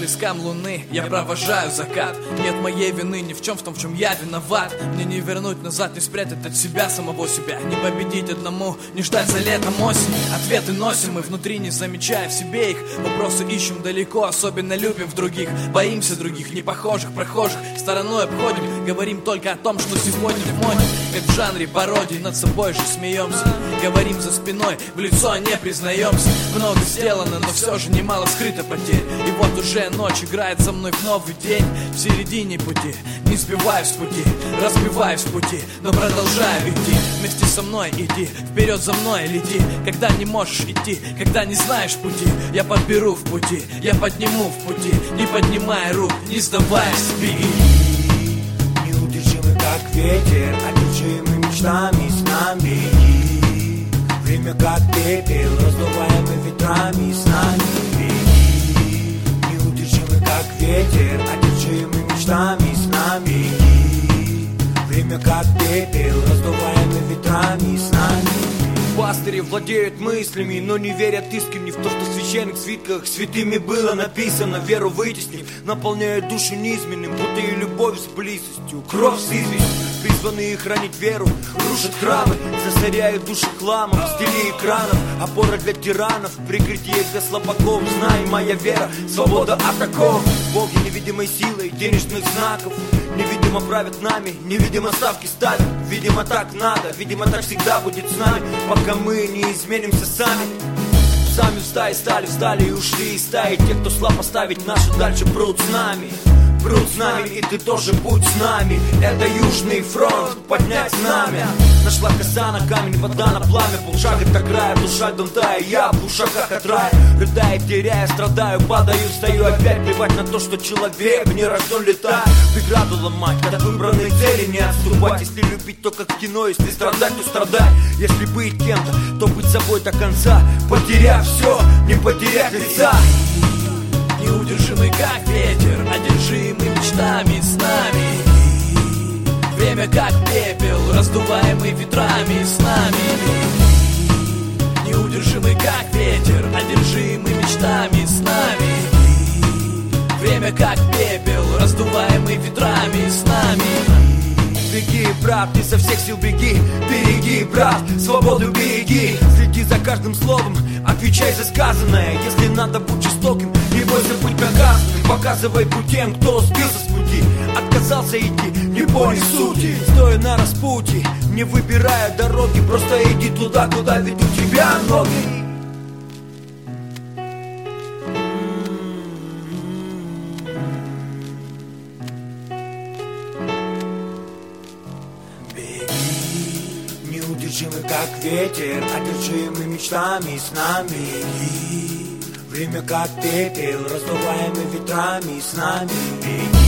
отблескам луны я провожаю закат. Нет моей вины ни в чем, в том, в чем я виноват. Мне не вернуть назад, не спрятать от себя самого себя. Не победить одному, не ждать за летом осень. Ответы носим мы внутри, не замечая в себе их. Вопросы ищем далеко, особенно любим в других. Боимся других, непохожих, прохожих, стороной обходим. Говорим только о том, что сегодня в моде. Как в жанре пародии, над собой же смеемся. Говорим за спиной, в лицо не признаемся. Много сделано, но все же немало скрыто потерь. И вот уже ночь играет за мной в новый день. В середине пути, не сбиваюсь в пути, разбиваюсь в пути, но продолжаю идти. Вместе со мной иди, вперед за мной лети. Когда не можешь идти, когда не знаешь пути, я подберу в пути, я подниму в пути. Не поднимая рук, не сдаваясь, беги. Неудержимый как ветер, одержимый мечтами с нами. Время как пепел, раздуваемый ветрами с нами. Неудержимый как ветер, одержимый мечтами с нами. Время как пепел, раздуваемый ветрами с нами. Пастыри владеют мыслями, но не верят искренне в то, что в священных свитках святыми было написано. Веру вытеснив, наполняют душу низменным, будто и любовь с близостью, кровь с известью. Призванные хранить веру, рушат храмы, засоряют души хламом, стили экранов, опора для тиранов, прикрытие для слабаков. Знай, моя вера, свобода от оков. Боги невидимой силой денежных знаков невидимо правят нами, невидимо ставки ставят. Видимо так надо, видимо так всегда будет с нами, пока мы не изменимся сами. Сами в стае стали, встали и ушли из стаи. Те, кто слаб поставить нашу, дальше прут с нами. Прут с нами, и ты тоже будь с нами. Это Южный фронт, поднять знамя. Нашла коса на камень, вода на пламя. Полшага до края, душа донтая. Я в ушах от рая, рыдая, теряя, страдаю. Падаю, встаю, опять плевать на то, что человек не рожден летать. Преграду ломать, от выбранной цели не отступать. Если любить, то как в кино, если страдать, то страдай. Если быть кем-то, то быть собой до конца. Потеряв все, не потерять лица. Неудержимый как ветер, одержимый мечтами с нами. Время как пепел, раздуваемый ветрами с нами. Неудержимый как ветер, одержимый мечтами с нами. Время как пепел, раздуваемый ветрами с нами. Беги, брат, ты со всех сил беги. Береги, брат, свободу береги. Следи за каждым словом, отвечай за сказанное. Если надо, будь жестоким, не бойся быть наказанным. Показывай путь тем, кто сбился с пути, отказался идти, не понял сути. Стоя на распутье, не выбирая дороги, просто иди туда, куда ведут тебя ноги. Неудержимый как ветер, одержимый мечтами с нами. Время как пепел, раздуваемый ветрами с нами.